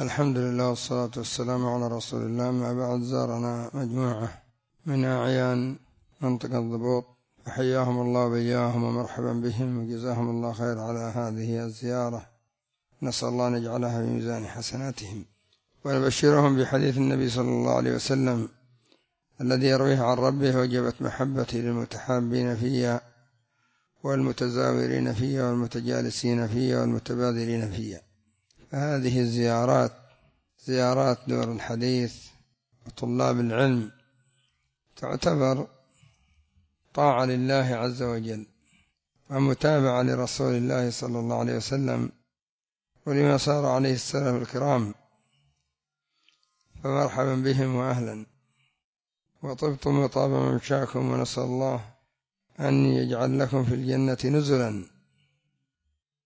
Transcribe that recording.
الحمد لله والصلاة والسلام على رسول الله. ما بعد، زارنا مجموعة من أعيان منطقة ضبوط، فحياهم الله وبياهم ومرحبا بهم وجزاهم الله خير على هذه الزيارة. نسأل الله أن يجعلها في ميزان حسناتهم ونبشرهم بحديث النبي صلى الله عليه وسلم الذي يرويه عن ربه: وجبت محبتي للمتحابين فيا والمتزاورين فيا والمتجالسين فيا والمتبادلين فيا. فهذه الزيارات زيارات دور الحديث وطلاب العلم تعتبر طاعة لله عز وجل ومتابعة لرسول الله صلى الله عليه وسلم ولما صار عليه السلف الكرام، فمرحبا بهم وأهلا، وطبتم وطاب ممشاكم، ونسأل الله أن يجعل لكم في الجنة نزلا